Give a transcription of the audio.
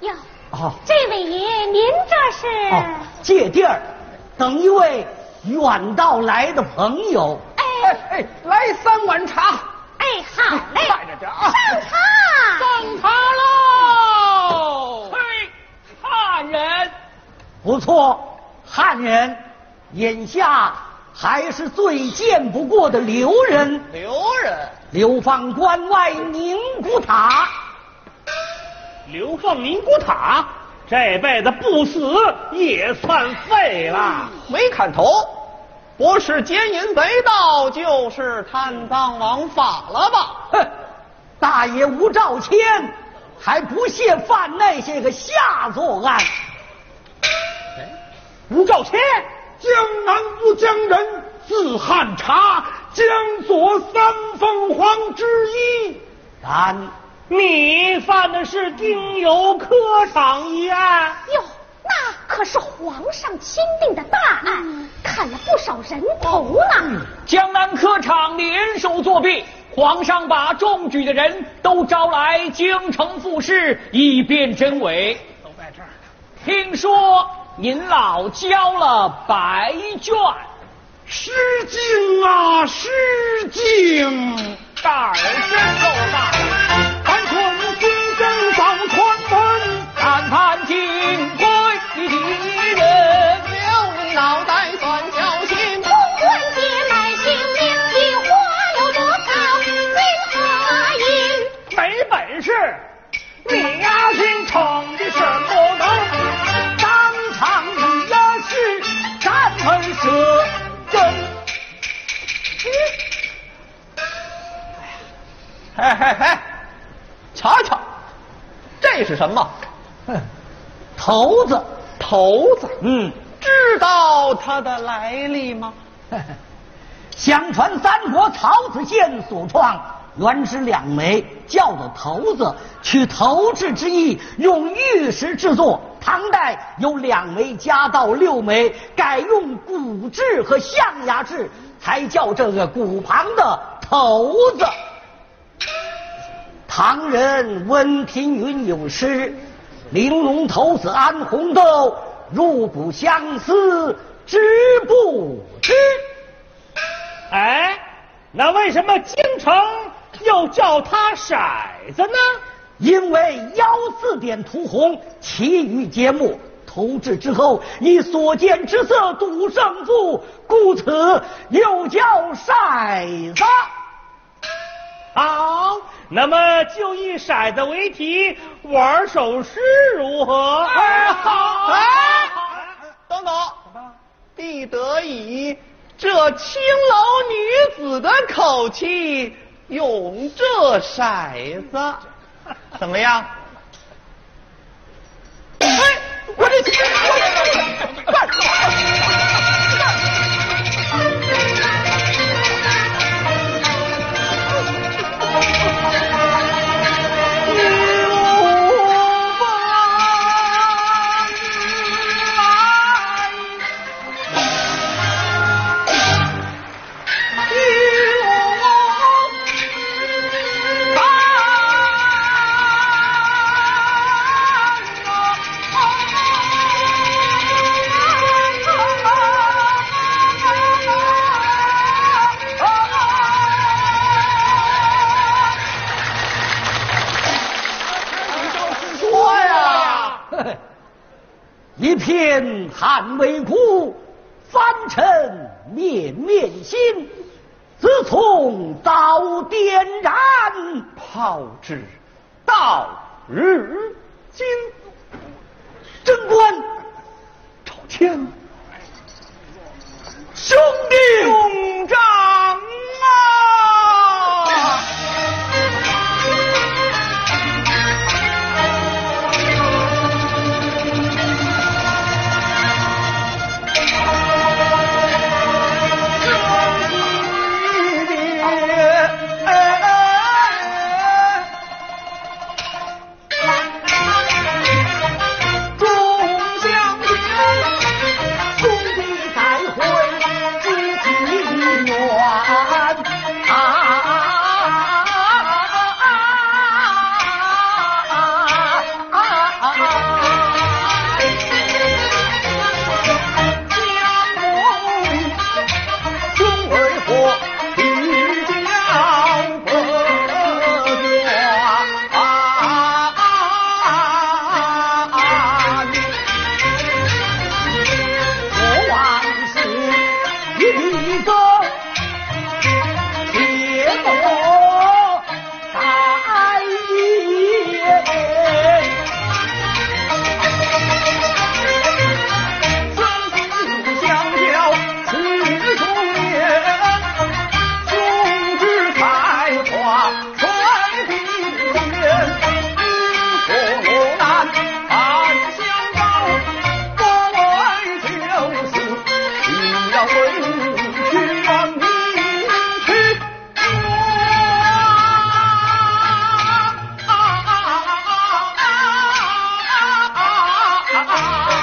哟，这位爷，您这是？ 借地儿等一位远道来的朋友。 哎，来3碗茶。 哎，好嘞， 快着点啊！ 上茶， 上茶喽！嘿，汉人， 不错，汉人，眼下还是最见不过的刘人。 刘人， 流放关外宁古塔。 流放宁古塔，这辈子不死也算废了。 没看头，不是奸淫贼盗，就是贪赃枉法了吧？ 哼，大爷吴兆谦还不屑犯那些个下作案。 吴兆谦，江南吴江人，字汉察，江左三凤凰之一。 然你犯的是丁酉科场一案。 哟，那可是皇上钦定的大案，砍了不少人头呢。 江南科场联手作弊，皇上把中举的人都招来京城复试，以辨真伪。 都在这儿呢。 听说您老交了白卷， 失敬啊，失敬！ 大人真够大的。 但从军政上传闻， 看看金贵的敌人， 刘脑袋算小心， 通关劫来性命，一花有多高，金和银。 没本事，你丫心逞的什么能？ 当场你呀是战门蛇针。 嘿嘿嘿，瞧瞧，这是什么？ 头子。 头子。知道它的来历吗？ 相传三国曹子建所创，原是2枚，叫做头子，取头制之意，用玉石制作。唐代由2枚加到6枚，改用骨制和象牙制，才叫这个骨旁的头子。唐人温庭筠有诗：玲珑头子安红豆，入骨相思知不知。 哎，那为什么京城又叫它骰子呢？ 因为14点涂红，其余皆墨。涂制之后，以所见之色赌胜负，故此又叫骰子。 好，那么就以骰子为题玩首诗如何？ 好。等等，必得以这青楼女子的口气用这骰子，怎么样？哎，我这一片寒微苦，凡尘面面心。自从早点燃， 炮制到日今。 贞观朝天兄弟兄长啊！ 啊！